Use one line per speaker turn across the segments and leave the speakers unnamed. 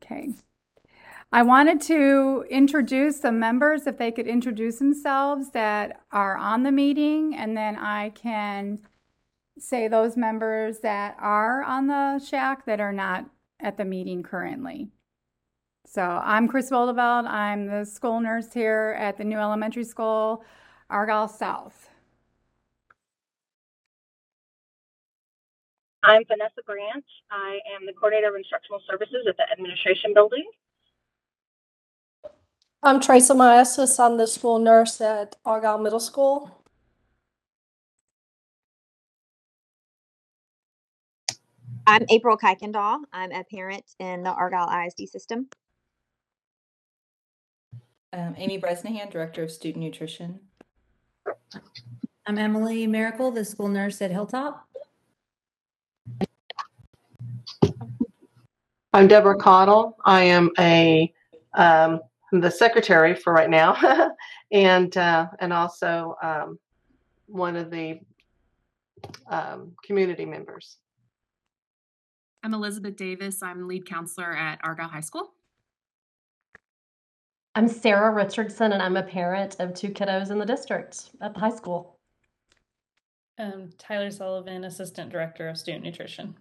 Okay. I wanted to introduce the members, if they could introduce themselves that are on the meeting, and then I can say those members that are on the shack that are not at the meeting currently. So I'm Chris Voldeveld. I'm the school nurse here at the new elementary school, Argyle South.
I'm Vanessa Branch. I am the coordinator of instructional services at the administration building.
I'm Tracy Myasis. I'm the school nurse at Argyle Middle School.
I'm April Kuykendall. I'm a parent in the Argyle ISD system.
Amy Bresnahan, Director of Student Nutrition.
I'm Emily Miracle, the school nurse at Hilltop.
I'm Deborah Cottle. I am the secretary for right now, and also one of the community members.
I'm Elizabeth Davis. I'm lead counselor at Argyle High School.
I'm Sarah Richardson, and I'm a parent of 2 kiddos in the district at the high school.
Tyler Sullivan, Assistant Director of Student Nutrition.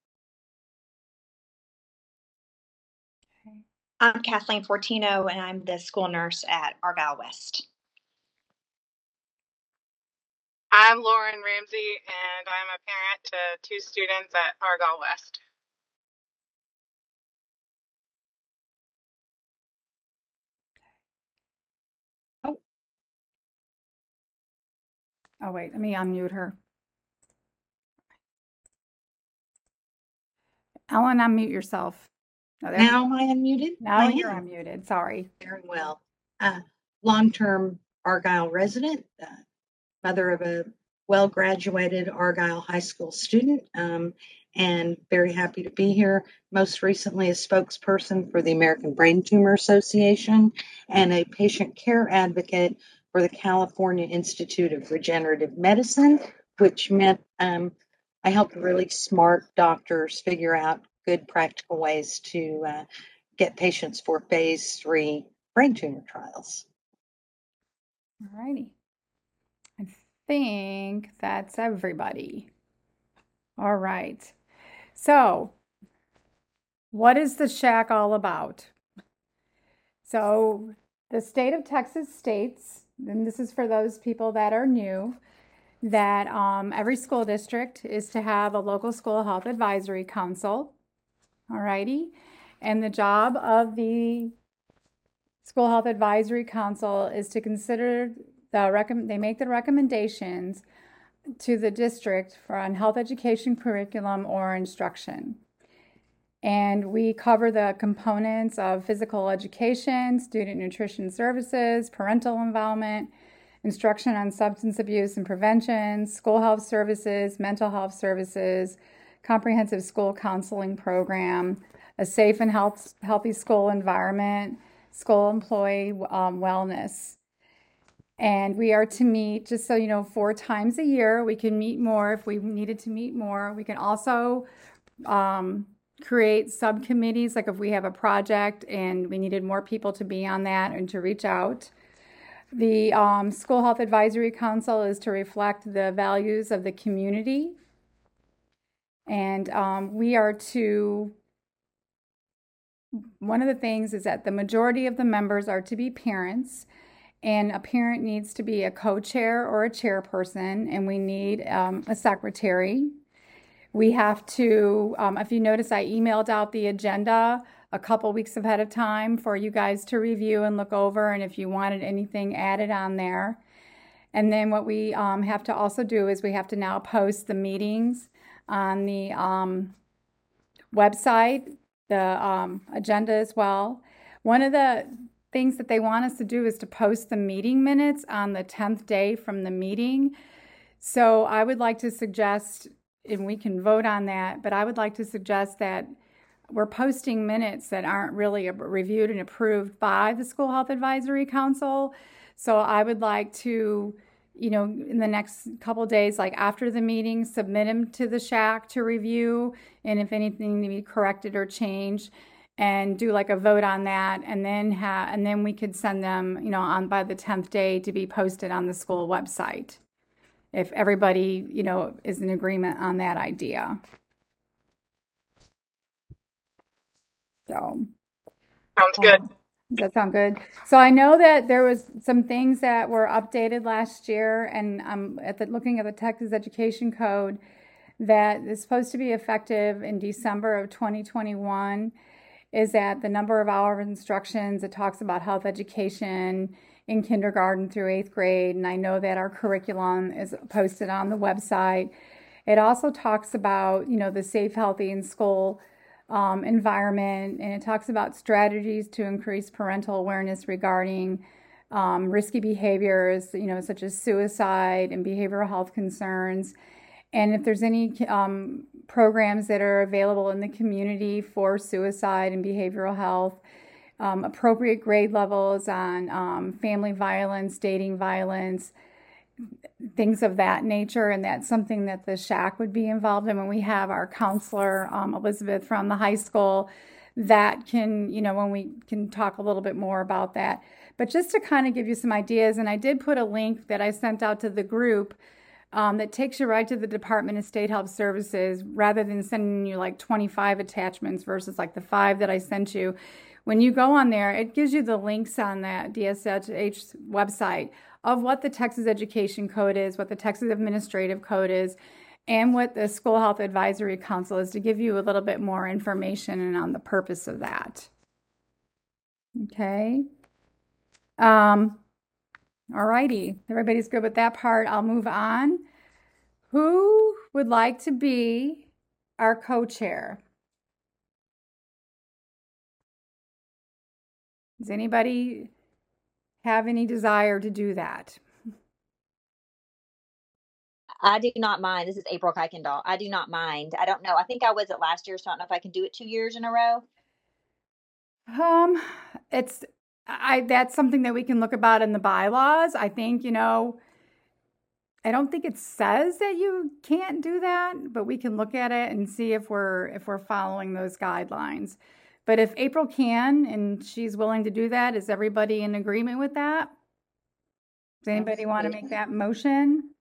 I'm Kathleen Fortino, and I'm the school nurse at Argyle West.
I'm Lauren Ramsey, and I'm a parent to 2 students at Argyle West.
Oh, wait, let me unmute her. Ellen, unmute yourself.
Now am I unmuted?
Now you're unmuted. Sorry.
Very well. Long-term Argyle resident, mother of a well-graduated Argyle High School student, and very happy to be here. Most recently, a spokesperson for the American Brain Tumor Association and a patient care advocate for the California Institute of Regenerative Medicine, which meant I helped really smart doctors figure out good practical ways to get patients for phase 3 brain tumor trials.
All righty. I think that's everybody. All right. So, what is the shack all about? So, the state of Texas states, and this is for those people that are new, that every school district is to have a local school health advisory council. All righty. And the job of the School Health Advisory Council is to consider they make the recommendations to the district for on health education curriculum or instruction. And we cover the components of physical education, student nutrition services, parental involvement, instruction on substance abuse and prevention, school health services, mental health services, comprehensive school counseling program, a safe and healthy school environment, school employee wellness. And we are to meet, just so you know, 4 times a year. We can meet more if we needed to meet more. We can also create subcommittees, like if we have a project and we needed more people to be on that and to reach out. The School Health Advisory Council is to reflect the values of the community. And we are to, one of the things is that the majority of the members are to be parents, and a parent needs to be a co-chair or a chairperson, and we need a secretary. We have to, if you notice, I emailed out the agenda a couple weeks ahead of time for you guys to review and look over, and if you wanted anything added on there. And then what we have to also do is we have to now post the meetings on the website, the agenda as well. One of the things that they want us to do is to post the meeting minutes on the 10th day from the meeting. So I would like to suggest, and we can vote on that, but I would like to suggest that we're posting minutes that aren't really reviewed and approved by the School Health Advisory Council. So I would like to, you know, in the next couple days, like after the meeting, submit them to the shack to review, and if anything to be corrected or changed. and do like a vote on that, and then we could send them, on by the 10th day to be posted on the school website. If everybody, is in agreement on that idea. So.
Sounds good.
Does that sound good? So I know that there was some things that were updated last year, and I'm looking at the Texas Education Code that is supposed to be effective in December of 2021. Is that the number of hours of instructions? It talks about health education in kindergarten through 8th grade, and I know that our curriculum is posted on the website. It also talks about, the safe, healthy, and school environment, and it talks about strategies to increase parental awareness regarding risky behaviors, such as suicide and behavioral health concerns. And if there's any programs that are available in the community for suicide and behavioral health, appropriate grade levels on family violence, dating violence, things of that nature, and that's something that the SHAC would be involved in. When we have our counselor, Elizabeth from the high school, that can, when we can talk a little bit more about that. But just to kind of give you some ideas, and I did put a link that I sent out to the group that takes you right to the Department of State Health Services, rather than sending you like 25 attachments versus like the 5 that I sent you. When you go on there, it gives you the links on that DSH website of what the Texas Education Code is, what the Texas Administrative Code is, and what the School Health Advisory Council is, to give you a little bit more information and on the purpose of that. Okay. All righty. Everybody's good with that part. I'll move on. Who would like to be our co-chair? Does anybody have any desire to do that?
I do not mind. This is April Kuykendall. I do not mind. I don't know. I think I was it last year, so I don't know if I can do it 2 years in a row.
That's something that we can look about in the bylaws. I think, I don't think it says that you can't do that, but we can look at it and see if we're following those guidelines. But if April can, and she's willing to do that, is everybody in agreement with that? Does anybody want to make that motion?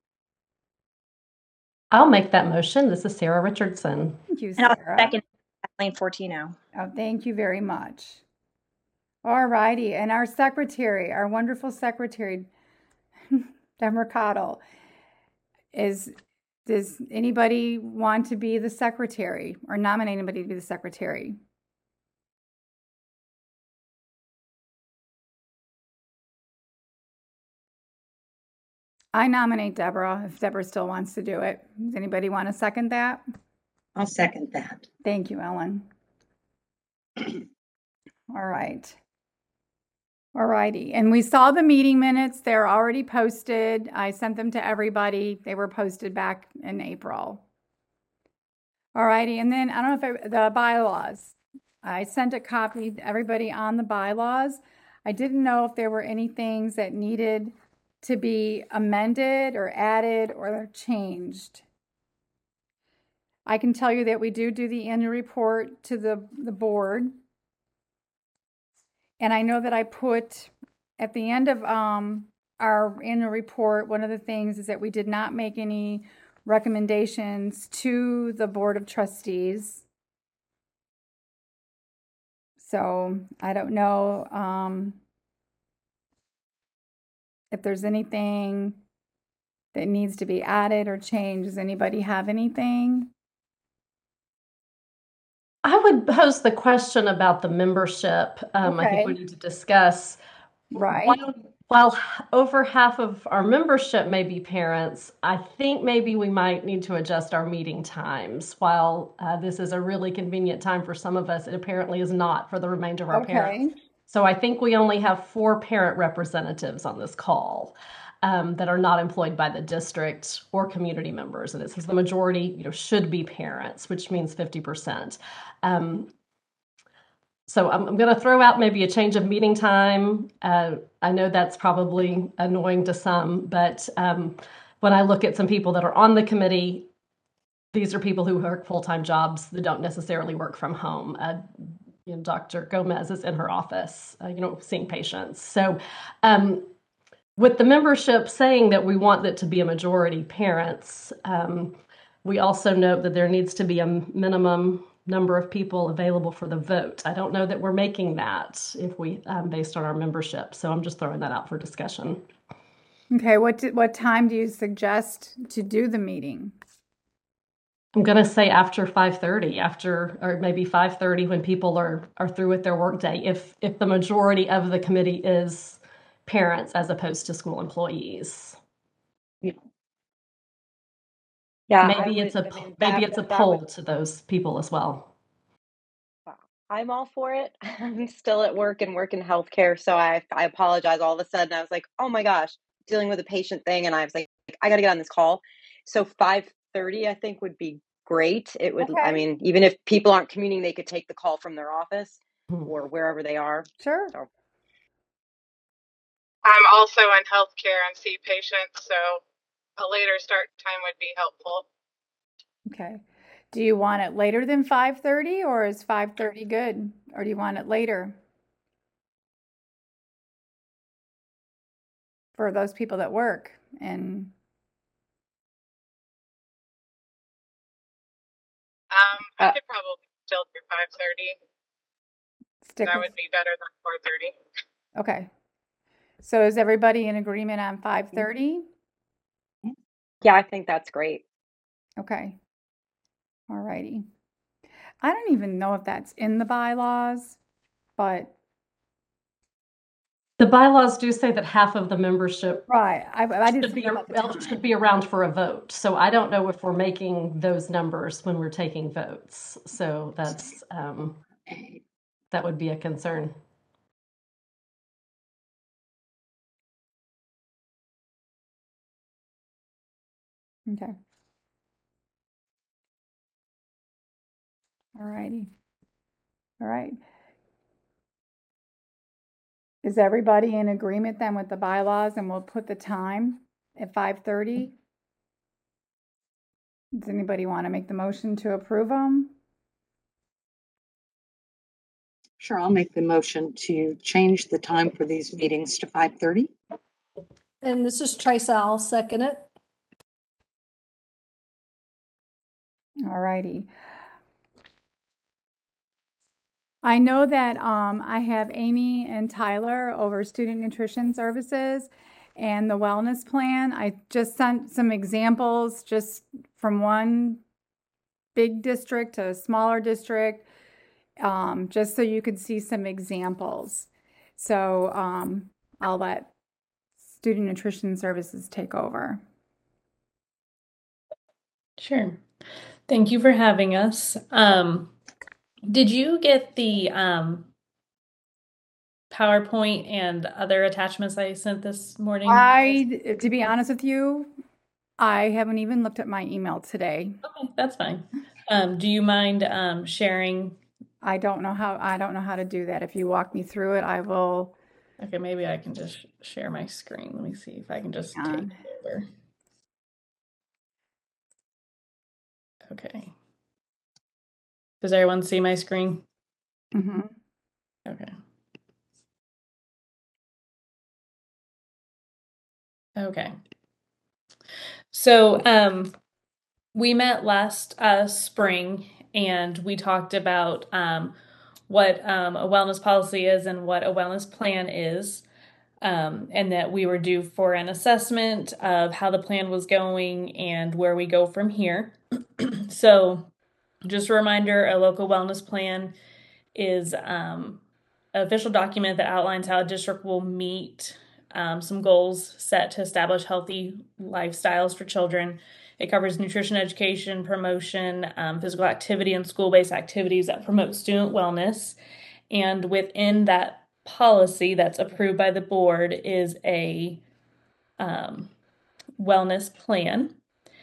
I'll make that motion. This is Sarah Richardson.
Thank you,
And
Sarah.
I'll second Kathleen Fortino.
Oh, thank you very much. All righty. And our secretary, our wonderful secretary, Deborah Cottle, does anybody want to be the secretary or nominate anybody to be the secretary? I nominate Deborah, if Deborah still wants to do it. Does anybody want to second that?
I'll second that.
Thank you, Ellen. All right. All righty. And we saw the meeting minutes. They're already posted. I sent them to everybody. They were posted back in April. All righty. And then I don't know if the bylaws. I sent a copy to everybody on the bylaws. I didn't know if there were any things that needed to be amended or added or changed. I can tell you that we do the annual report to the board. And I know that I put at the end of our annual report, one of the things is that we did not make any recommendations to the Board of Trustees. So I don't know if there's anything that needs to be added or changed. Does anybody have anything?
I would pose the question about the membership. I think we need to discuss.
Right.
While over half of our membership may be parents, I think maybe we might need to adjust our meeting times. While this is a really convenient time for some of us, it apparently is not for the remainder of our parents. So I think we only have 4 parent representatives on this call that are not employed by the district or community members. And it says the majority, should be parents, which means 50%. So I'm going to throw out maybe a change of meeting time. I know that's probably annoying to some, but when I look at some people that are on the committee, these are people who work full-time jobs that don't necessarily work from home. Dr. Gomez is in her office, seeing patients. So with the membership saying that we want it to be a majority parents, we also note that there needs to be a minimum number of people available for the vote. I don't know that we're making that if we based on our membership. So I'm just throwing that out for discussion.
Okay, what time do you suggest to do the meeting?
I'm going to say after 5:30, or maybe 5:30 when people are through with their workday, if the majority of the committee is parents as opposed to school employees.
Yeah,
maybe it's a poll to those people as well.
I'm all for it. I'm still at work and work in healthcare, so I apologize. All of a sudden, I was like, oh my gosh, dealing with a patient thing, and I was like, I got to get on this call. So 5:30, I think, would be great. It would.
Okay.
I mean, even if people aren't commuting, they could take the call from their office or wherever they are.
Sure.
So.
I'm also in healthcare and see patients, so a later start time would be helpful.
Okay. Do you want it later than 5:30, or is 5:30 good? Or do you want it later? For those people that work and
I could probably still do 5:30. That would be better than 4:30.
Okay. So is everybody in agreement on 5:30?
Yeah, I think that's great.
Okay. All righty. I don't even know if that's in the bylaws, but
the bylaws do say that half of the membership
should
be around for a vote. So I don't know if we're making those numbers when we're taking votes. So that's that would be a concern.
Okay. All righty. All right. Is everybody in agreement then with the bylaws, and we'll put the time at 5:30? Does anybody want to make the motion to approve them?
Sure, I'll make the motion to change the time for these meetings to 5:30.
And this is Tracy. I'll second it.
All righty. I know that I have Amy and Tyler over Student Nutrition Services and the wellness plan. I just sent some examples just from one big district to a smaller district, just so you could see some examples. So I'll let Student Nutrition Services take over.
Sure. Thank you for having us. Did you get the PowerPoint and other attachments I sent this morning?
To be honest with you, I haven't even looked at my email today.
Okay, that's fine. Do you mind sharing?
I don't know how to do that. If you walk me through it, I will.
Okay, maybe I can just share my screen. Let me see if I can just take it over. Okay. Does everyone see my screen?
Mm-hmm.
Okay. Okay. So we met last spring, and we talked about what a wellness policy is and what a wellness plan is, and that we were due for an assessment of how the plan was going and where we go from here. So just a reminder, a local wellness plan is an official document that outlines how a district will meet some goals set to establish healthy lifestyles for children. It covers nutrition education, promotion, physical activity, and school-based activities that promote student wellness. And within that policy that's approved by the board is a wellness plan.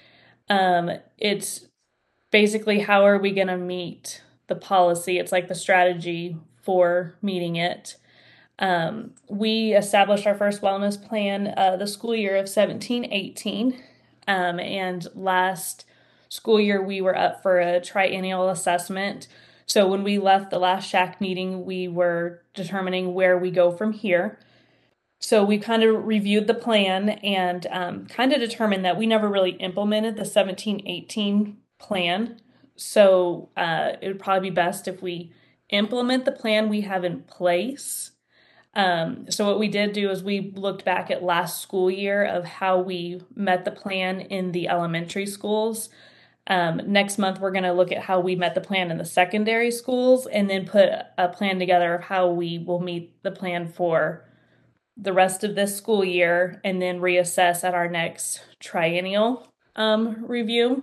It's basically, how are we going to meet the policy? It's like the strategy for meeting it. We established our first wellness plan the school year of 17-18. And last school year, we were up for a triennial assessment So when we left the last SHAC meeting, we were determining where we go from here. So we kind of reviewed the plan and kind of determined that we never really implemented the 17-18 plan. So it would probably be best if we implement the plan we have in place. So what we did do is we looked back at last school year of how we met the plan in the elementary schools. Next month, we're going to look at how we met the plan in the secondary schools and then put a plan together of how we will meet the plan for the rest of this school year and then reassess at our next triennial review.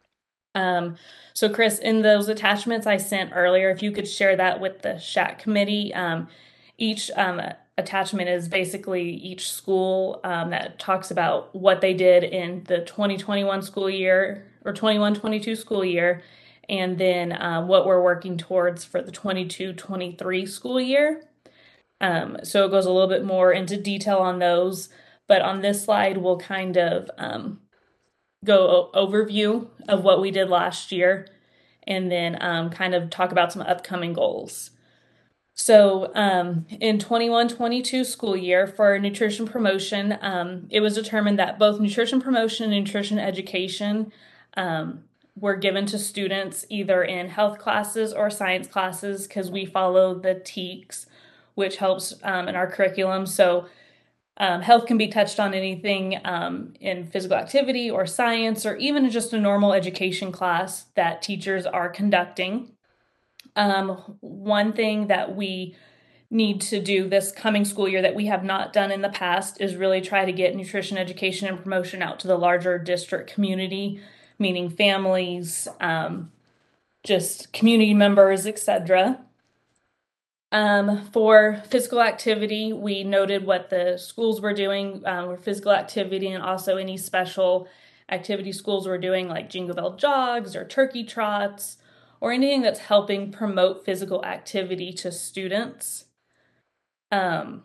So Chris, in those attachments I sent earlier, if you could share that with the SHAC committee, each attachment is basically each school that talks about what they did in the 2021 school year or 21-22 school year, and then what we're working towards for the 22-23 school year. So it goes a little bit more into detail on those, but on this slide, we'll kind of go overview of what we did last year and then kind of talk about some upcoming goals. So in 21-22 school year for nutrition promotion, it was determined that both nutrition promotion and nutrition education were given to students either in health classes or science classes because we follow the TEKS, which helps in our curriculum. So health can be touched on anything in physical activity or science or even just a normal education class that teachers are conducting. One thing that we need to do this coming school year that we have not done in the past is really try to get nutrition education and promotion out to the larger district community, meaning families, just community members, etc. For physical activity, we noted what the schools were doing for physical activity and also any special activity schools were doing like Jingle Bell jogs or turkey trots or anything that's helping promote physical activity to students. One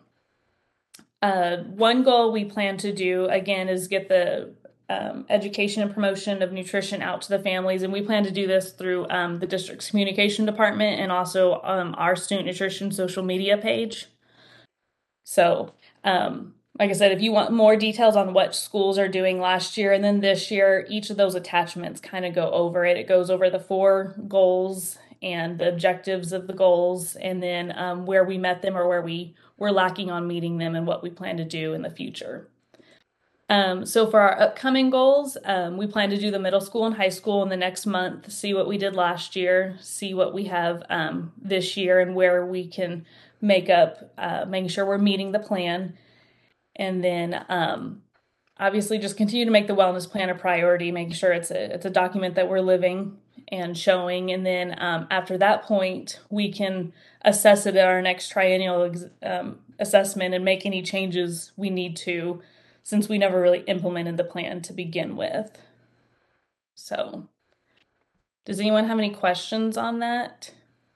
goal we plan to do, again, is get the education and promotion of nutrition out to the families. And we plan to do this through the district's communication department and also our student nutrition social media page. So, like I said, if you want more details on what schools are doing last year and then this year, each of those attachments kind of go over it. It goes over the 4 goals and the objectives of the goals and then where we met them or where we were lacking on meeting them and what we plan to do in the future. So for our upcoming goals, we plan to do the middle school and high school in the next month, see what we did last year, see what we have this year and where we can make up, making sure we're meeting the plan. And then obviously just continue to make the wellness plan a priority, making sure it's a document that we're living and showing. And then after that point, we can assess it at our next triennial assessment and make any changes we need to, since we never really implemented the plan to begin with. So, does anyone have any questions on that?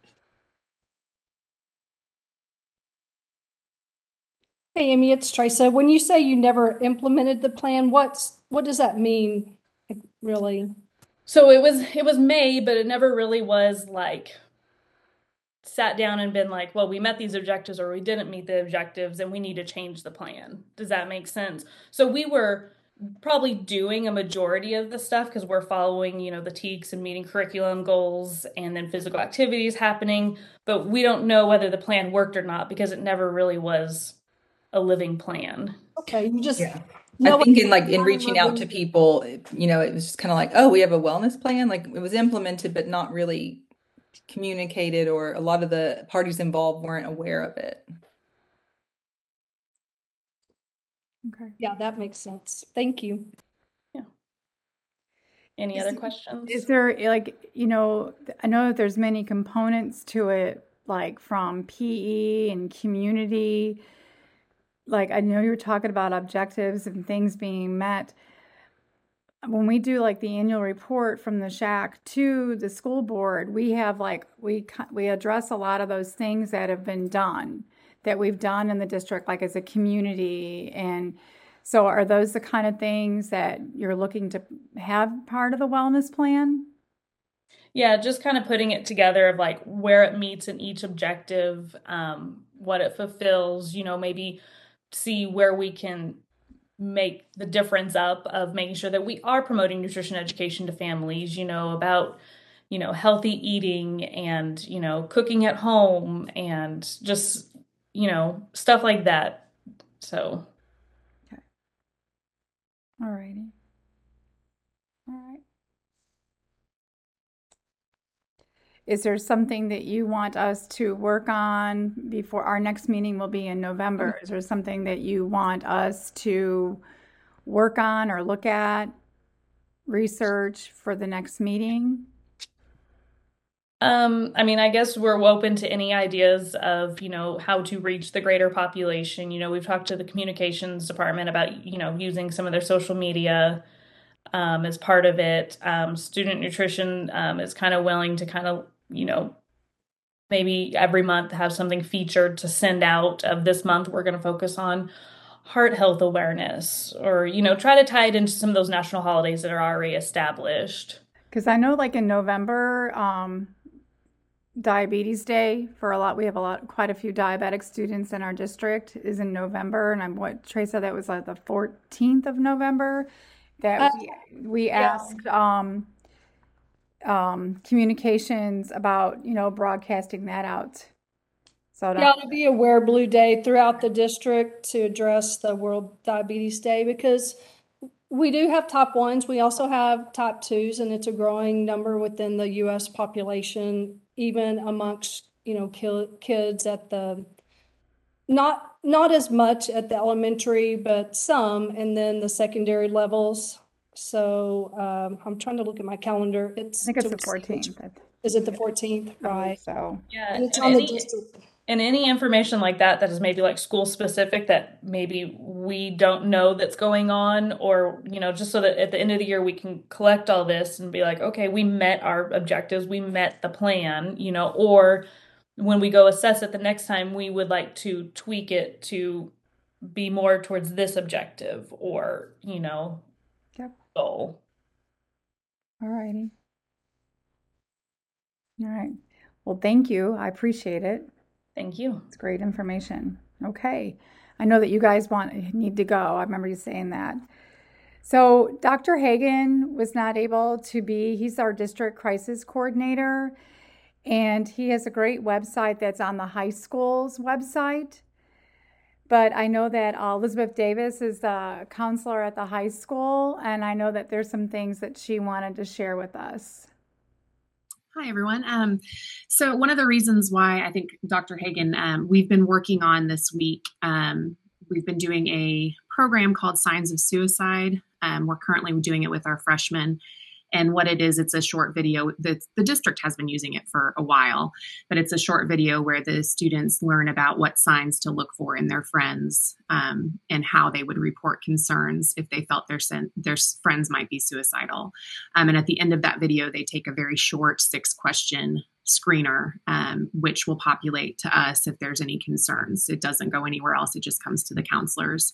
Hey, Amy, it's Teresa. When you say you never implemented the plan, what does that mean, really?
So it was May, but it never really was like sat down and been like, well, we met these objectives or we didn't meet the objectives and we need to change the plan. Does that make sense? So we were probably doing a majority of the stuff because we're following, the TEKS and meeting curriculum goals and then physical activities happening, but we don't know whether the plan worked or not because it never really was a living plan.
Okay, you just
I think in reaching out to people, it was just kind of like, oh, we have a wellness plan. Like it was implemented, but not really communicated, or a lot of the parties involved weren't aware of it.
Okay. Yeah, that makes sense. Thank you.
Yeah. Any other questions?
Is there I know that there's many components to it, like from PE and community. Like I know you're talking about objectives and things being met. When we do like the annual report from the SHAC to the school board, we have we address a lot of those things that have been done, that we've done in the district, like as a community. And so are those the kind of things that you're looking to have part of the wellness plan?
Yeah, just kind of putting it together of like where it meets in each objective, what it fulfills, maybe see where we can make the difference up of making sure that we are promoting nutrition education to families, about, healthy eating and, cooking at home and just, stuff like that. So.
Okay. All righty. All right. Is there something that you want us to work on before our next meeting will be in November? Is there something that you want us to work on or look at, research for the next meeting?
I guess we're open to any ideas of, how to reach the greater population. We've talked to the communications department about, using some of their social media as part of it. Student nutrition is kind of willing to kind of, maybe every month have something featured to send out of this month. We're going to focus on heart health awareness or, try to tie it into some of those national holidays that are already established.
Because I know like in November, Diabetes Day we have quite a few diabetic students in our district is in November. And Trey said that was like the 14th of November that we asked communications about, broadcasting that out. So
it'll be a Wear Blue Day throughout the district to address the World Diabetes Day, because we do have type 1s. We also have type 2s, and it's a growing number within the U.S. population, even amongst, kids at the, not as much at the elementary, but some, and then the secondary levels. So I'm trying to look at my calendar.
I think it's the 14th.
Is it the 14th? Right.
So
yeah,
and it's on the district.
And any information like that is maybe like school specific that maybe we don't know that's going on, or, just so that at the end of the year we can collect all this and be like, okay, we met our objectives, we met the plan, or when we go assess it the next time, we would like to tweak it to be more towards this objective or,
Yep.
goal.
All righty. All right. Well, thank you. I appreciate it.
Thank you.
It's great information. Okay. I know that you guys need to go. I remember you saying that. So Dr. Hagan was not able to be, he's our district crisis coordinator, and he has a great website that's on the high school's website. But I know that Elizabeth Davis is the counselor at the high school, and I know that there's some things that she wanted to share with us.
Hi, everyone. So one of the reasons why I think Dr. Hagan, we've been working on this week, we've been doing a program called Signs of Suicide. We're currently doing it with our freshmen. And what it is, it's a short video. The district has been using it for a while, but it's a short video where the students learn about what signs to look for in their friends and how they would report concerns if they felt their friends might be suicidal. And at the end of that video, they take a very short 6-question screener, which will populate to us if there's any concerns. It doesn't go anywhere else. It just comes to the counselors.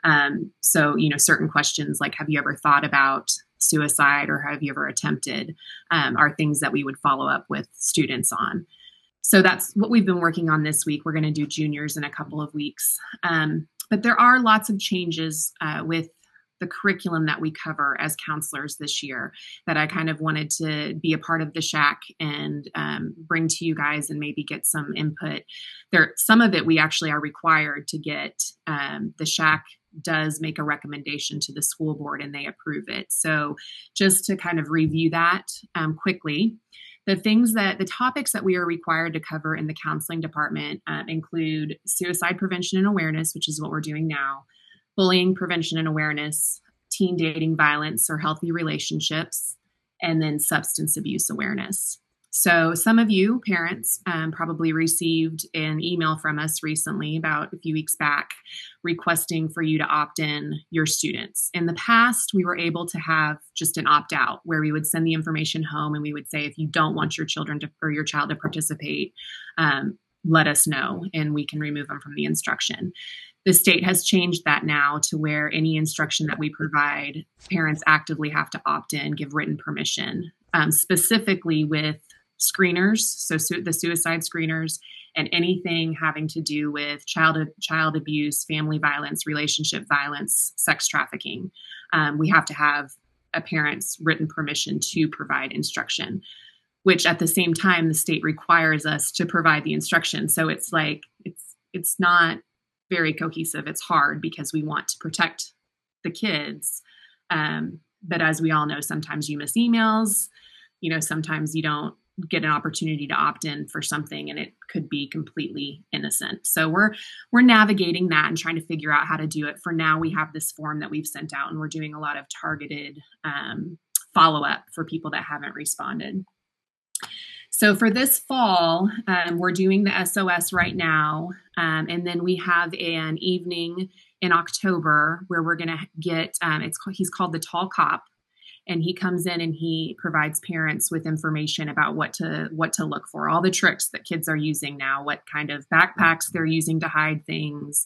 So, certain questions like, have you ever thought about suicide or have you ever attempted, are things that we would follow up with students on. So that's what we've been working on this week. We're going to do juniors in a couple of weeks. But there are lots of changes with the curriculum that we cover as counselors this year that I kind of wanted to be a part of the SHAC and bring to you guys and maybe get some input. Some of it we actually are required to get. The SHAC does make a recommendation to the school board and they approve it. So just to kind of review that quickly, the topics that we are required to cover in the counseling department include suicide prevention and awareness, which is what we're doing now, bullying prevention and awareness, teen dating violence or healthy relationships, and then substance abuse awareness. So some of you parents probably received an email from us recently, about a few weeks back, requesting for you to opt in your students. In the past, we were able to have just an opt out where we would send the information home and we would say, if you don't want your children or your child to participate, let us know and we can remove them from the instruction. The state has changed that now to where any instruction that we provide, parents actively have to opt in, give written permission. specifically with screeners, so the suicide screeners, and anything having to do with child abuse, family violence, relationship violence, sex trafficking. We have to have a parent's written permission to provide instruction, which at the same time, the state requires us to provide the instruction. So it's like, it's not very cohesive. It's hard because we want to protect the kids. But as we all know, sometimes you miss emails, sometimes you don't get an opportunity to opt in for something and it could be completely innocent. So we're navigating that and trying to figure out how to do it. For now, we have this form that we've sent out and we're doing a lot of targeted follow-up for people that haven't responded. So for this fall, we're doing the SOS right now. And then we have an evening in October where we're going to get, he's called the Tall Cop. And he comes in and he provides parents with information about what to look for, all the tricks that kids are using now, what kind of backpacks they're using to hide things,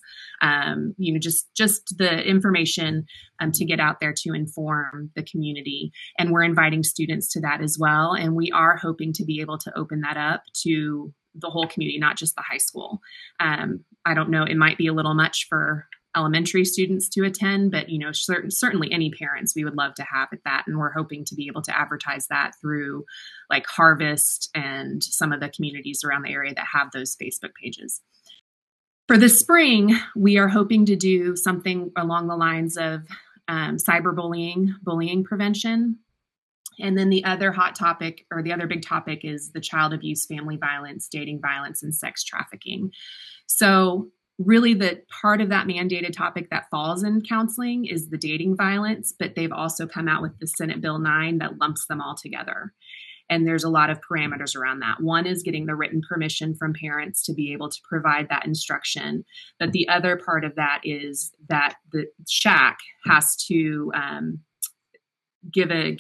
just the information to get out there to inform the community. And we're inviting students to that as well. And we are hoping to be able to open that up to the whole community, not just the high school. I don't know, it might be a little much for elementary students to attend, but certainly any parents we would love to have at that. And we're hoping to be able to advertise that through like Harvest and some of the communities around the area that have those Facebook pages. For the spring, we are hoping to do something along the lines of cyberbullying, bullying prevention. And then the other hot topic, or the other big topic, is the child abuse, family violence, dating violence, and sex trafficking. So really, the part of that mandated topic that falls in counseling is the dating violence, but they've also come out with the Senate Bill 9 that lumps them all together. And there's a lot of parameters around that. One is getting the written permission from parents to be able to provide that instruction. But the other part of that is that the SHAC has to give a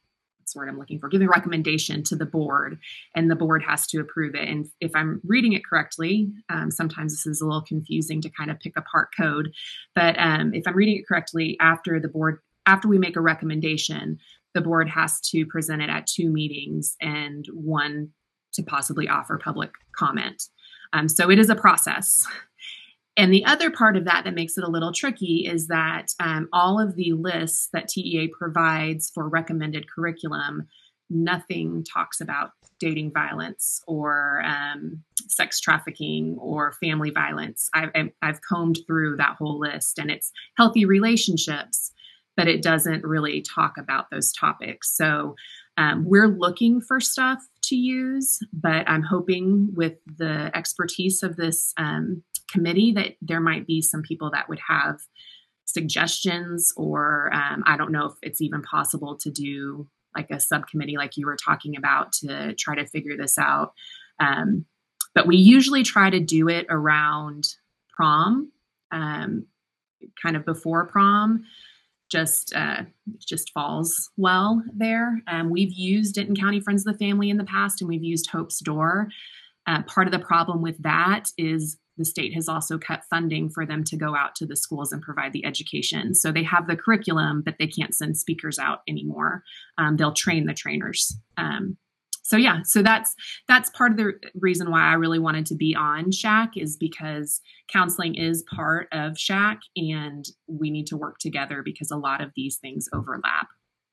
recommendation to the board, and the board has to approve it. And if I'm reading it correctly, sometimes this is a little confusing to kind of pick apart code, but if I'm reading it correctly, after we make a recommendation, the board has to present it at 2 meetings and 1 to possibly offer public comment. So it is a process. And the other part of that makes it a little tricky is that all of the lists that TEA provides for recommended curriculum, nothing talks about dating violence or sex trafficking or family violence. I've combed through that whole list, and it's healthy relationships, but it doesn't really talk about those topics. So we're looking for stuff to use, but I'm hoping with the expertise of this committee that there might be some people that would have suggestions, or I don't know if it's even possible to do like a subcommittee like you were talking about to try to figure this out. But we usually try to do it around prom, kind of before prom. Just falls well there. We've used Denton County Friends of the Family in the past, and we've used Hope's Door. Part of the problem with that is the state has also cut funding for them to go out to the schools and provide the education. So they have the curriculum, but they can't send speakers out anymore. They'll train the trainers. So that's part of the reason why I really wanted to be on SHAC, is because counseling is part of SHAC, and we need to work together because a lot of these things overlap.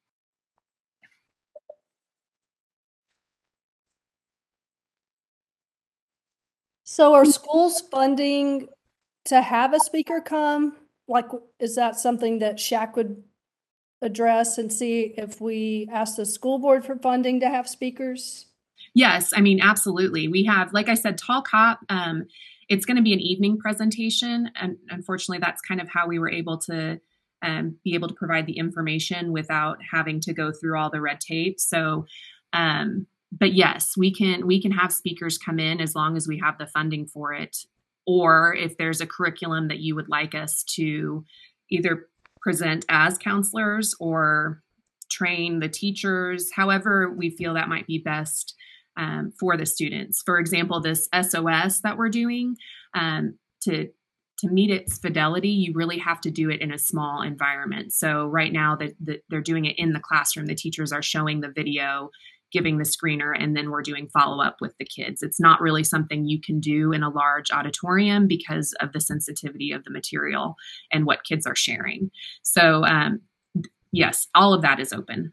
So are schools funding to have a speaker come? Like, is that something that SHAC would address and see if we ask the school board for funding to have speakers?
Yes, I mean, absolutely. We have, like I said, Tall Cop. It's going to be an evening presentation. And unfortunately, that's kind of how we were able to be able to provide the information without having to go through all the red tape. So, but yes, we can have speakers come in as long as we have the funding for it. Or if there's a curriculum that you would like us to either present as counselors or train the teachers, however we feel that might be best for the students. For example, this SOS that we're doing to to meet its fidelity, you really have to do it in a small environment. So right now that they're doing it in the classroom, the teachers are showing the video, giving the screener, and then we're doing follow-up with the kids. It's not really something you can do in a large auditorium because of the sensitivity of the material and what kids are sharing. So yes, all of that is open.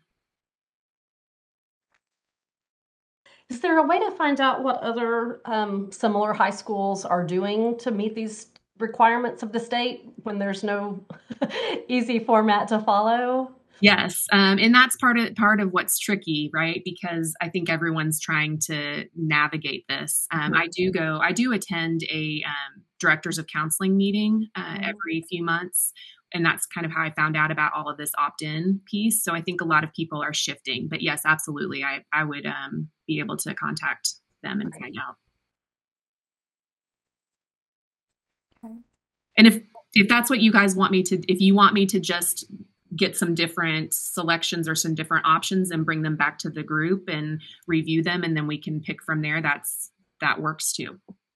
Is there a way to find out what other similar high schools are doing to meet these requirements of the state when there's no easy format to follow?
Yes, and that's part of what's tricky, right? Because I think everyone's trying to navigate this. I do attend a directors of counseling meeting every few months, and that's kind of how I found out about all of this opt-in piece. So I think a lot of people are shifting, but yes, absolutely, I would be able to contact them and find out.
Okay.
And if that's what you guys want me to, if you want me to just get some different selections or some different options and bring them back to the group and review them, and then we can pick from there, that works too.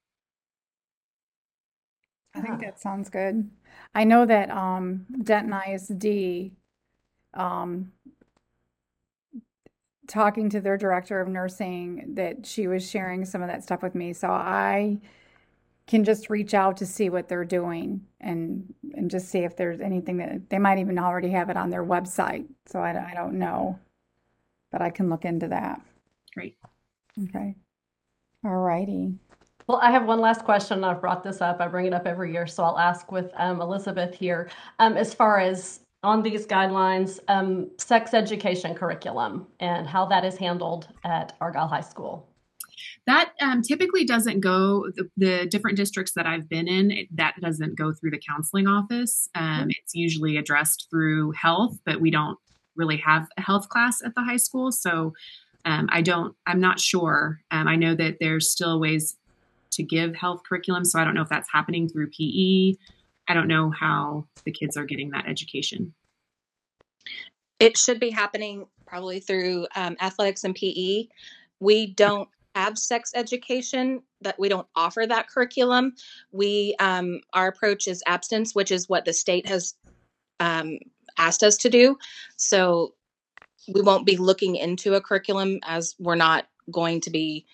I think that sounds good. I know that Denton ISD, talking to their director of nursing, that she was sharing some of that stuff with me. So I can just reach out to see what they're doing and just see if there's anything that they might even already have it on their website. So I don't know, but I can look into that.
Great.
Okay. All righty.
Well, I have one last question. I've brought this up. I bring it up every year, so I'll ask with Elizabeth here. As far as on these guidelines, sex education curriculum and how that is handled at Argyle High School.
That typically doesn't go, the different districts that I've been in, that doesn't go through the counseling office. It's usually addressed through health, but we don't really have a health class at the high school. So I'm not sure. I know that there's still ways to give health curriculum. So I don't know if that's happening through PE. I don't know how the kids are getting that education.
It should be happening probably through athletics and PE. We don't have sex education, that we don't offer that curriculum. Our approach is abstinence, which is what the state has asked us to do. So we won't be looking into a curriculum, as we're not going to be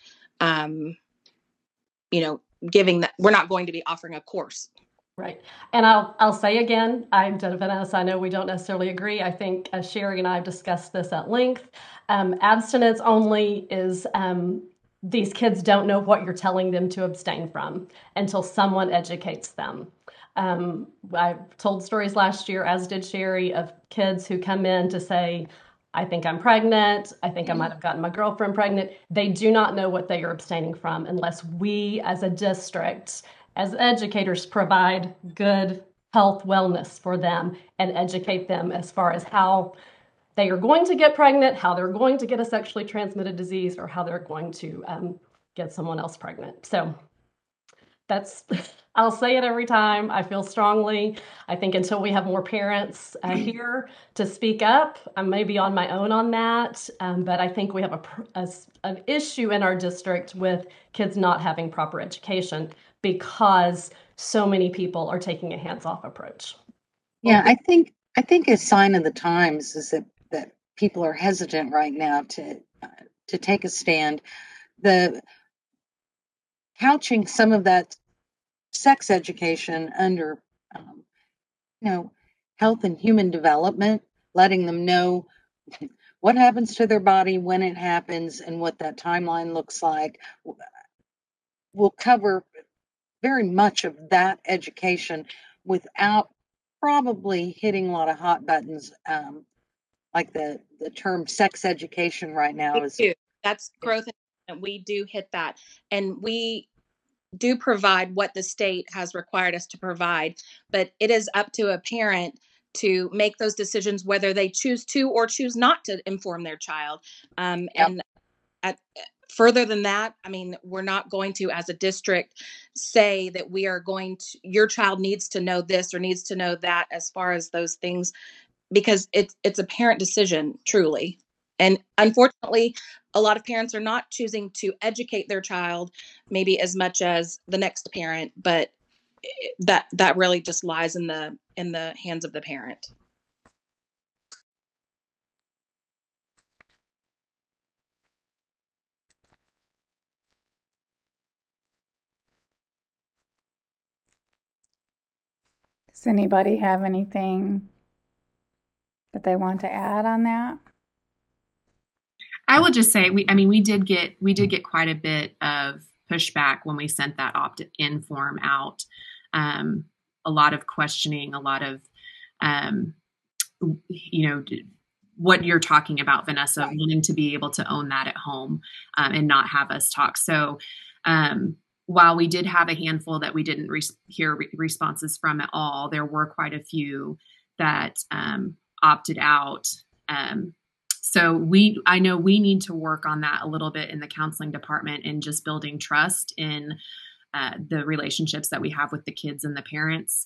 giving that, we're not going to be offering a course.
Right. And I'll say again, Vanessa, I know we don't necessarily agree. I think Sherry and I have discussed this at length. Abstinence only is these kids don't know what you're telling them to abstain from until someone educates them. I told stories last year, as did Sherry, of kids who come in to say, I think I'm pregnant. I think I might have gotten my girlfriend pregnant. They do not know what they are abstaining from unless we as a district, as educators, provide good health wellness for them and educate them as far as how they are going to get pregnant, how they're going to get a sexually transmitted disease, or how they're going to get someone else pregnant. So that's, I'll say it every time. I feel strongly. I think until we have more parents here to speak up, I may be on my own on that, but I think we have an issue in our district with kids not having proper education because so many people are taking a hands-off approach.
Yeah, I think a sign of the times is that people are hesitant right now to take a stand. The couching some of that sex education under, health and human development, letting them know what happens to their body when it happens and what that timeline looks like, will cover very much of that education without probably hitting a lot of hot buttons, like the term sex education right now is.
That's growth, and we do hit that, and we do provide what the state has required us to provide, but it is up to a parent to make those decisions whether they choose to or choose not to inform their child. And further than that, I mean, we're not going to, as a district, say that we are going to, your child needs to know this or needs to know that as far as those things, because it's a parent decision, truly. And unfortunately, a lot of parents are not choosing to educate their child maybe as much as the next parent, but that really just lies in the hands of the parent.
Does anybody have anything that they want to add on that?
I will just say we did get quite a bit of pushback when we sent that opt-in form out. A lot of questioning, a lot of what you're talking about, Vanessa, wanting to be able to own that at home and not have us talk. So while we did have a handful that we didn't hear responses from at all, there were quite a few that opted out. So I know we need to work on that a little bit in the counseling department and just building trust in the relationships that we have with the kids and the parents.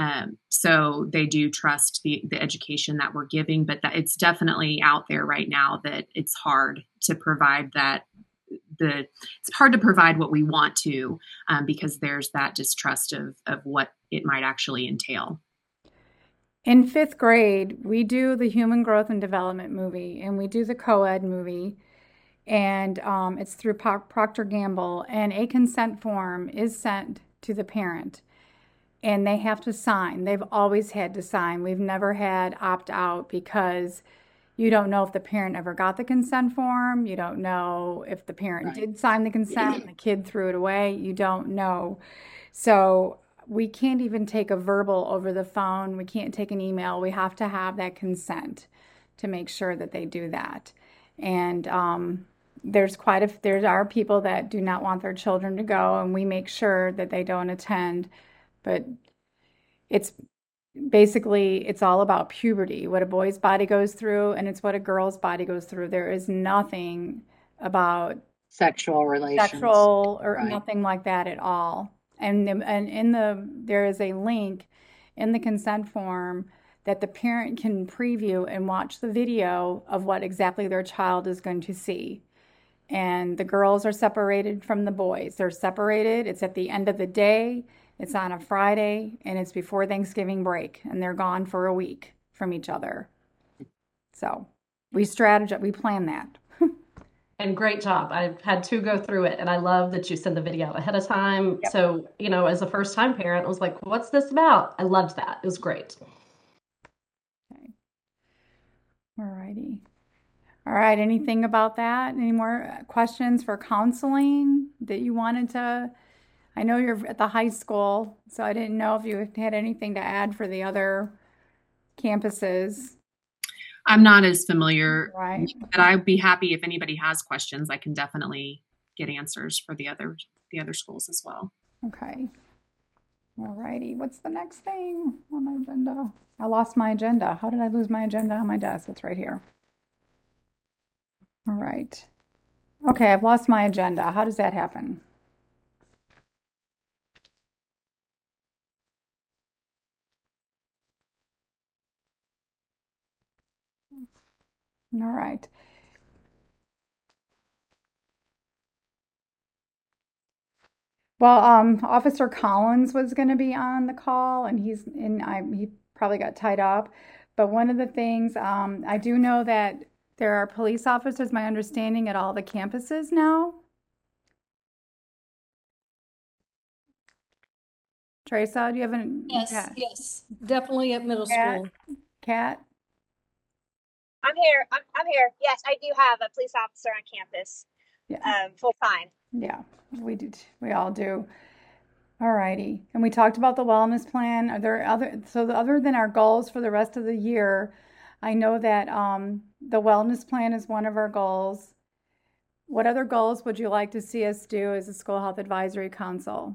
So they do trust the education that we're giving, but that it's definitely out there right now that it's hard to provide that. It's hard to provide what we want to because there's that distrust of what it might actually entail.
In 5th grade, we do the Human Growth and Development movie, and we do the co-ed movie, and it's through Procter & Gamble, and a consent form is sent to the parent, and they have to sign. They've always had to sign. We've never had opt-out because you don't know if the parent ever got the consent form. You don't know if the parent did sign the consent and the kid threw it away. You don't know. So we can't even take a verbal over the phone. We can't take an email. We have to have that consent to make sure that they do that. And there are people that do not want their children to go, and we make sure that they don't attend. But it's all about puberty, what a boy's body goes through, and it's what a girl's body goes through. There is nothing about
sexual relations
or nothing like that at all. And there is a link in the consent form that the parent can preview and watch the video of what exactly their child is going to see. And the girls are separated from the boys. They're separated. It's at the end of the day. It's on a Friday, and it's before Thanksgiving break, and they're gone for a week from each other. So we plan that.
And great job. I've had to go through it, and I love that you send the video ahead of time. Yep. So, as a first-time parent, I was like, what's this about? I loved that. It was great.
Okay. All righty. All right. Anything about that? Any more questions for counseling that you wanted to? I know you're at the high school, so I didn't know if you had anything to add for the other campuses.
I'm not as familiar,
right?
But I'd be happy if anybody has questions. I can definitely get answers for the other schools as well.
Okay. All righty. What's the next thing on my agenda? I lost my agenda. How did I lose my agenda on my desk? It's right here. All right. Okay, I've lost my agenda. How does that happen? All right. Well, Officer Collins was going to be on the call, and he probably got tied up. But one of the things, I do know that there are police officers, my understanding, at all the campuses now. Teresa, do you have an?
Yes, definitely at middle school.
Kat?
I'm here. Yes, I do have a police officer on campus, full time.
Yeah, we do. We all do. All righty. And we talked about the wellness plan. Are there other than our goals for the rest of the year, I know that the wellness plan is one of our goals. What other goals would you like to see us do as a School Health Advisory Council?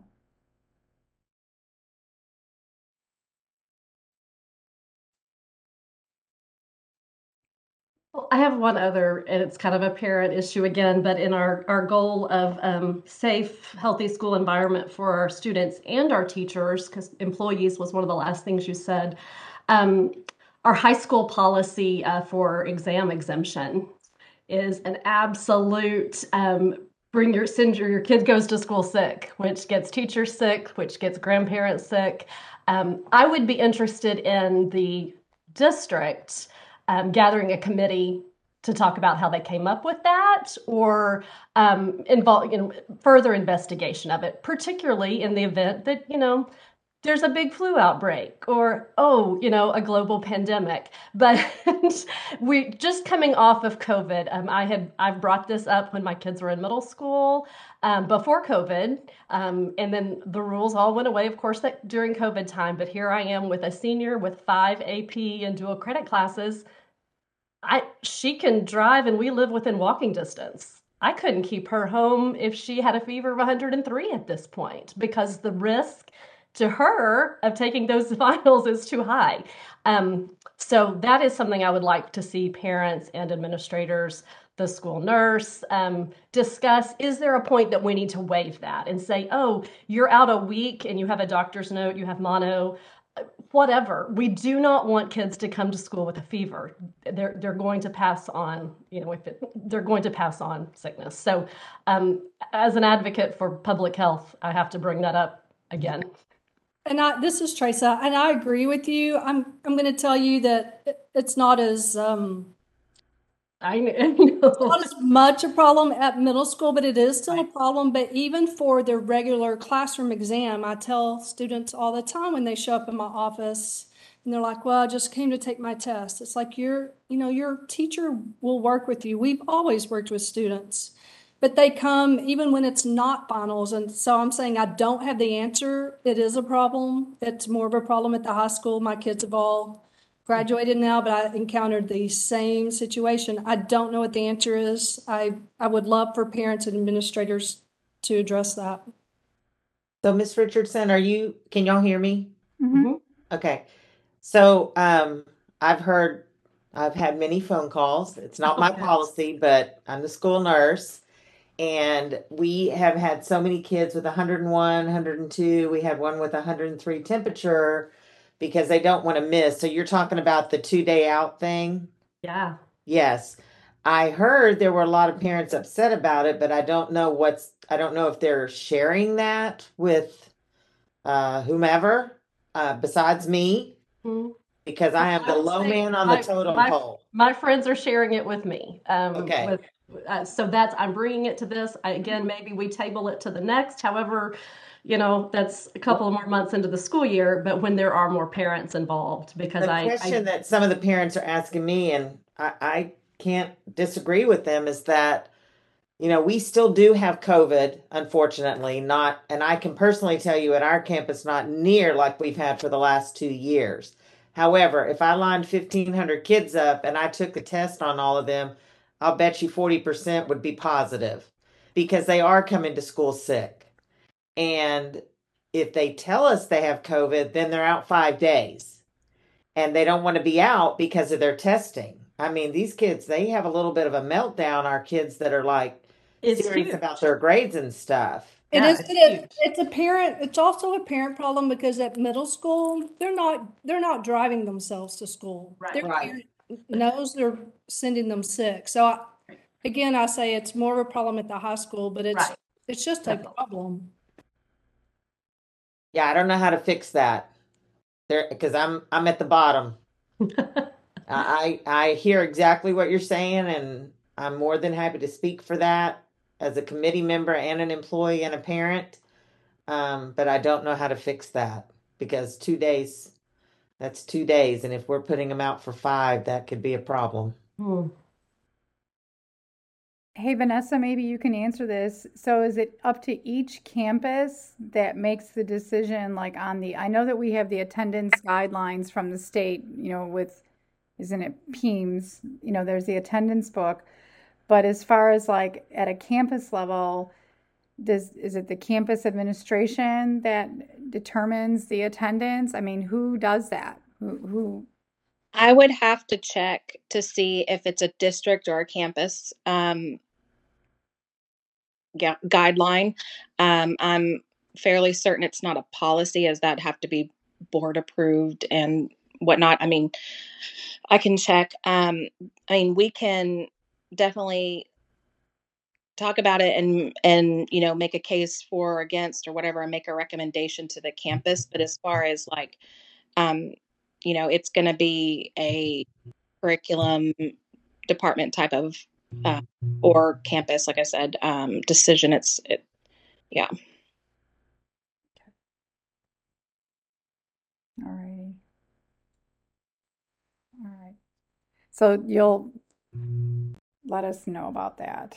Well, I have one other, and it's kind of a parent issue again, but in our goal of safe, healthy school environment for our students and our teachers, because employees was one of the last things you said, our high school policy for exam exemption is an absolute your kid goes to school sick, which gets teachers sick, which gets grandparents sick. I would be interested in the district gathering a committee to talk about how they came up with that, or further investigation of it, particularly in the event that, there's a big flu outbreak or, a global pandemic. But we just coming off of COVID. I've brought this up when my kids were in middle school before COVID. And then the rules all went away, of course, that during COVID time. But here I am with a senior with 5 AP and dual credit classes. She can drive and we live within walking distance. I couldn't keep her home if she had a fever of 103 at this point because the risk to her of taking those finals is too high. So that is something I would like to see parents and administrators, the school nurse, discuss. Is there a point that we need to waive that and say, oh, you're out a week and you have a doctor's note, you have mono, whatever. We do not want kids to come to school with a fever. They're going to pass on, they're going to pass on sickness. So as an advocate for public health, I have to bring that up again.
And this is Teresa, and I agree with you. I'm going to tell you that it's not as
I know.
It's not as much a problem at middle school, but it is still a problem. But even for the regular classroom exam, I tell students all the time when they show up in my office and they're like, well, I just came to take my test. It's like your teacher will work with you. We've always worked with students, but they come even when it's not finals. And so I'm saying I don't have the answer. It is a problem. It's more of a problem at the high school. My kids have all graduated now, but I encountered the same situation. I don't know what the answer is. I would love for parents and administrators to address that.
So Ms. Richardson, can y'all hear me?
Mm-hmm.
Okay. So I've had many phone calls. It's not my policy, but I'm the school nurse. And we have had so many kids with 101, 102. We had one with 103 temperature because they don't want to miss. So you're talking about the 2-day out thing?
Yeah.
Yes. I heard there were a lot of parents upset about it, but I don't know if they're sharing that with whomever besides me, because I am the low man on the totem pole.
My friends are sharing it with me.
Okay.
So I'm bringing it to this. Again, maybe we table it to the next. However, that's a couple of more months into the school year, but when there are more parents involved, because
the question that some of the parents are asking me, and I can't disagree with them, is that, we still do have COVID, unfortunately, and I can personally tell you at our campus, not near like we've had for the last 2 years. However, if I lined 1,500 kids up and I took a test on all of them, I'll bet you 40% would be positive because they are coming to school sick. And if they tell us they have COVID, then they're out 5 days and they don't want to be out because of their testing. I mean, these kids, they have a little bit of a meltdown. Our kids that are serious about their grades and stuff.
It's also a parent problem because at middle school, they're not driving themselves to school.
Right.
Their parent knows they're sending them sick. So again, I say it's more of a problem at the high school, but it's just a problem.
Yeah, I don't know how to fix that because I'm at the bottom. I hear exactly what you're saying, and I'm more than happy to speak for that as a committee member and an employee and a parent. But I don't know how to fix that because 2 days, that's 2 days. And if we're putting them out for 5, that could be a problem.
Hey, Vanessa, maybe you can answer this. So is it up to each campus that makes the decision, I know that we have the attendance guidelines from the state, isn't it PEEMS? There's the attendance book. But as far as at a campus level, is it the campus administration that determines the attendance? I mean, who does that? Who?
I would have to check to see if it's a district or a campus guideline. I'm fairly certain it's not a policy, as that have to be board approved and whatnot. I mean, I can check. We can definitely talk about it and make a case for or against or whatever and make a recommendation to the campus. But as far as like it's going to be a curriculum department type of or campus, like I said, decision. Yeah.
All righty. All right. So you'll let us know about that.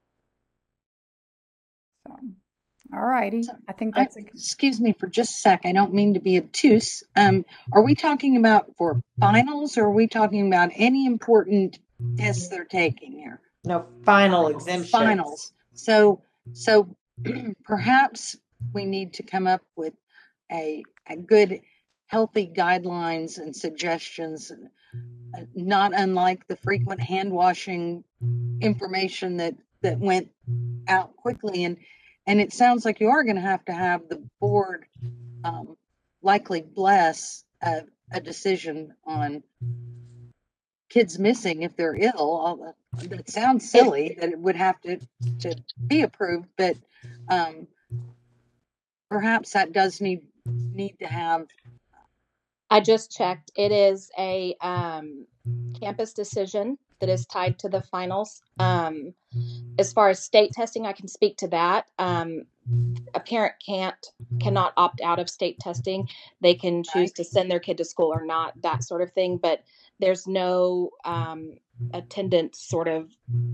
So, all righty. I think that's
excuse me for just a sec. I don't mean to be obtuse. Are we talking about for finals, or are we talking about any important tests they're taking here?
No, final exemptions.
Finals. So perhaps we need to come up with a good, healthy guidelines and suggestions, not unlike the frequent hand washing information that went out quickly. And it sounds like you are going to have the board likely bless a decision on kids missing if they're ill. It sounds silly that it would have to be approved, but perhaps that does need to have.
I just checked. It is a campus decision that is tied to the finals. As far as state testing, I can speak to that. A parent cannot opt out of state testing. They can choose to send their kid to school or not, that sort of thing. But there's no attendance sort of,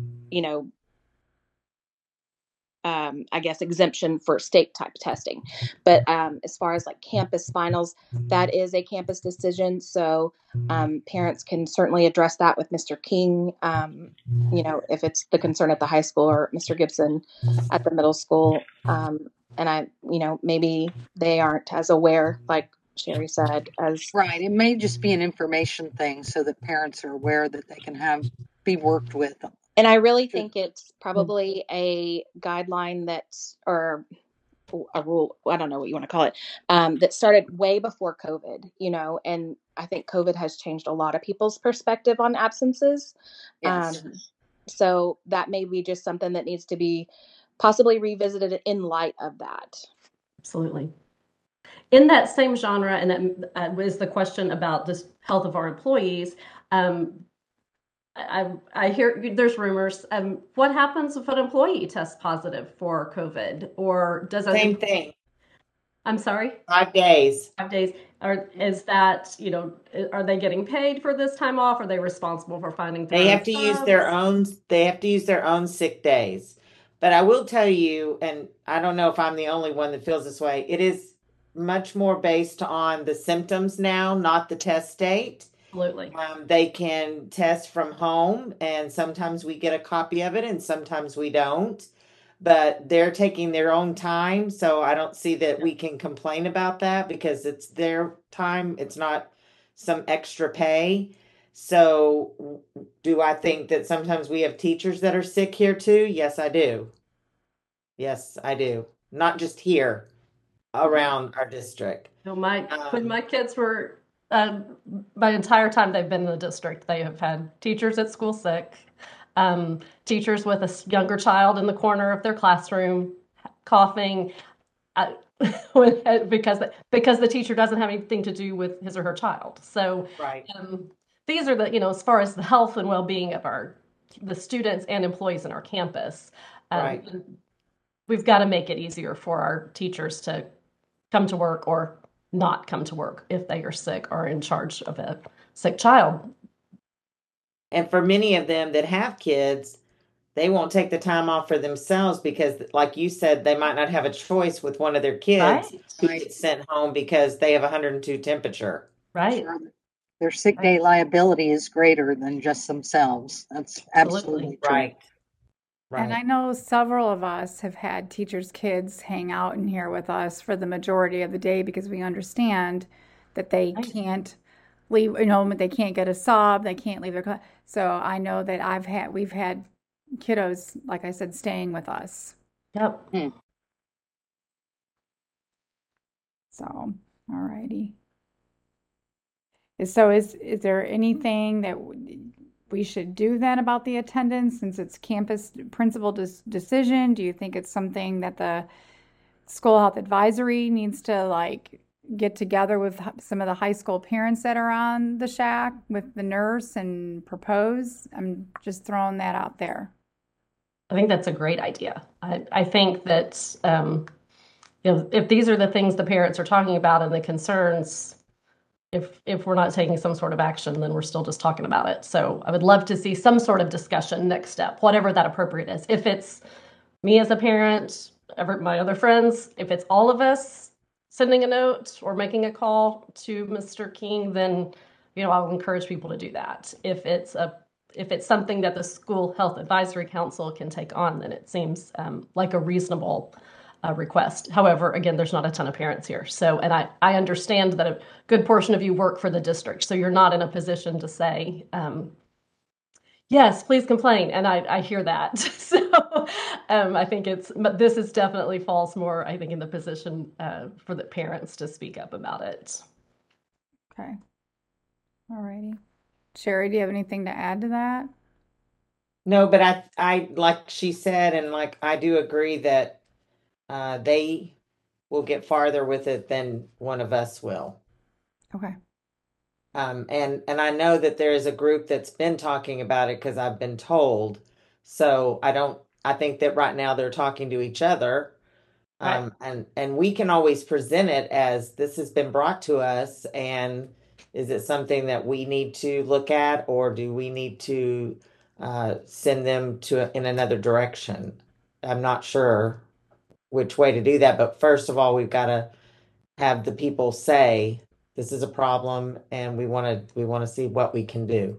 I guess, exemption for state type testing. But as far as like campus finals, that is a campus decision. So parents can certainly address that with Mr. King, if it's the concern at the high school, or Mr. Gibson at the middle school. And maybe they aren't as aware, like Sherry said, as
right. It may just be an information thing so that parents are aware that they can be worked with.
And I really think it's probably a guideline or a rule, I don't know what you want to call it, that started way before COVID, and I think COVID has changed a lot of people's perspective on absences.
Yes.
So that may be just something that needs to be possibly revisited in light of that.
Absolutely. In that same genre, and that was the question about the health of our employees, I hear there's rumors. What happens if an employee tests positive for COVID, or does it?
Same thing.
I'm sorry?
5 days.
5 days. Is that, are they getting paid for this time off? Are they responsible for finding?
They have to use their own sick days. But I will tell you, and I don't know if I'm the only one that feels this way, it is much more based on the symptoms now, not the test date.
Absolutely.
They can test from home, and sometimes we get a copy of it and sometimes we don't. But they're taking their own time, so I don't see that we can complain about that because it's their time. It's not some extra pay. So do I think that sometimes we have teachers that are sick here too? Yes, I do. Yes, I do. Not just here, around our district.
When my kids were, my entire time they've been in the district, they have had teachers at school sick, teachers with a younger child in the corner of their classroom coughing, because the teacher doesn't have anything to do with his or her child. So
right.
These are the, as far as the health and well-being of the students and employees in our campus.
Right.
We've got to make it easier for our teachers to come to work or not come to work if they are sick or in charge of a sick child.
And for many of them that have kids, they won't take the time off for themselves because, like you said, they might not have a choice with one of their kids who gets sent home because they have 102 temperature.
Right.
Sure. Their sick day liability is greater than just themselves. That's absolutely true.
Right.
And I know several of us have had teachers' kids hang out in here with us for the majority of the day because we understand that they can't leave, they can't get a sub, they can't leave their class. So I know that we've had kiddos, like I said, staying with us.
Yep.
So, all righty. So is there anything we should do then about the attendance, since it's campus principal decision? Do you think it's something that the school health advisory needs to like get together with some of the high school parents that are on the shack with the nurse and propose? I'm just throwing that out there.
I think that's a great idea. I think that if these are the things the parents are talking about and the concerns, if we're not taking some sort of action, then we're still just talking about it. So I would love to see some sort of discussion next step, whatever that appropriate is. If it's me as a parent, my other friends, if it's all of us sending a note or making a call to Mr. King, then I'll encourage people to do that. If it's something that the School Health Advisory Council can take on, then it seems like a reasonable request. However, again, there's not a ton of parents here. So, and I understand that a good portion of you work for the district, so you're not in a position to say, yes, please complain. And I hear that. So I think but this is definitely falls more, I think, in the position for the parents to speak up about it.
Okay. All righty. Sherry, do you have anything to add to that?
No, but I like she said, and like I do agree that they will get farther with it than one of us will.
Okay.
And I know that there is a group that's been talking about it because I've been told. So I think that right now they're talking to each other.
Right.
And we can always present it as this has been brought to us, and is it something that we need to look at, or do we need to send them in another direction? I'm not sure which way to do that, but first of all, we've got to have the people say this is a problem, and we want to see what we can do.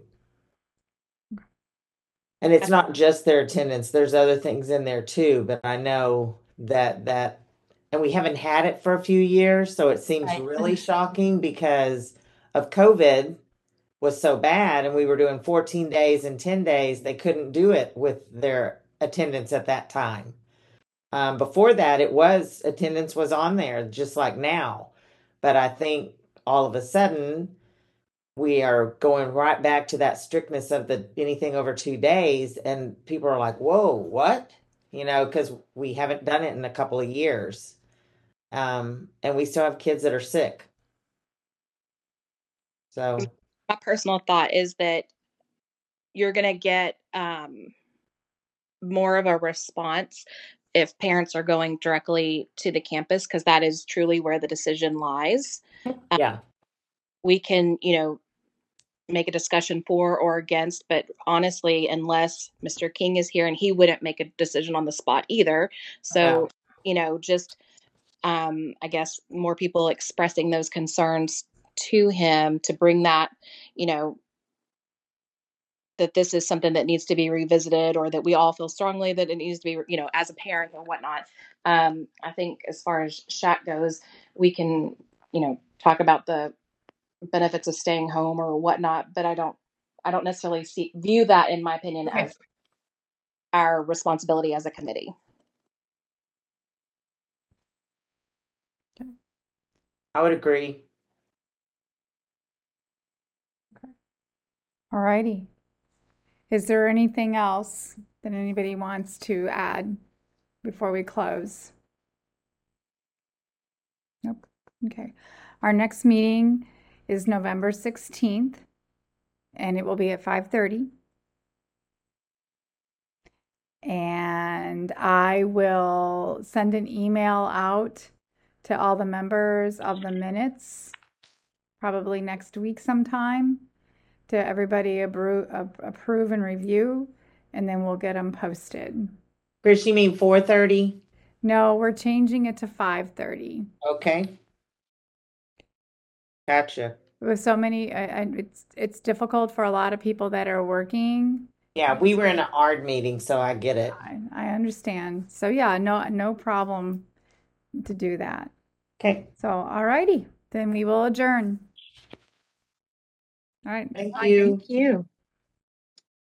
And it's not just their attendance; there's other things in there too. But I know that, and we haven't had it for a few years, so it seems
Right.
really shocking because of COVID was so bad, and we were doing 14 days and 10 days. They couldn't do it with their attendance at that time. Before that, attendance was on there just like now. But I think all of a sudden we are going right back to that strictness of anything over 2 days, and people are like, whoa, what? Because we haven't done it in a couple of years. And we still have kids that are sick. So
my personal thought is that you're going to get more of a response if parents are going directly to the campus, because that is truly where the decision lies.
Yeah.
We can, make a discussion for or against, but honestly, unless Mr. King is here, and he wouldn't make a decision on the spot either. So, just, I guess more people expressing those concerns to him to bring that, that this is something that needs to be revisited, or that we all feel strongly that it needs to be, as a parent or whatnot. I think as far as Shack goes, we can, talk about the benefits of staying home or whatnot, but I don't necessarily view that, in my opinion, as our responsibility as a committee.
I would agree.
Okay. All righty. Is there anything else that anybody wants to add before we close? Nope. Okay. Our next meeting is November 16th, and it will be at 5:30. And I will send an email out to all the members of the minutes, probably next week sometime, to everybody approve and review, and then we'll get them posted.
Chris, you mean 4:30?
No, we're changing it to 5:30.
Okay. Gotcha.
With so many, it's difficult for a lot of people that are working.
Yeah, we were in an ARD meeting, so I get it.
I understand. So yeah, no problem to do that.
Okay.
So all righty, then we will adjourn. All right.
Thank you.
Thank you.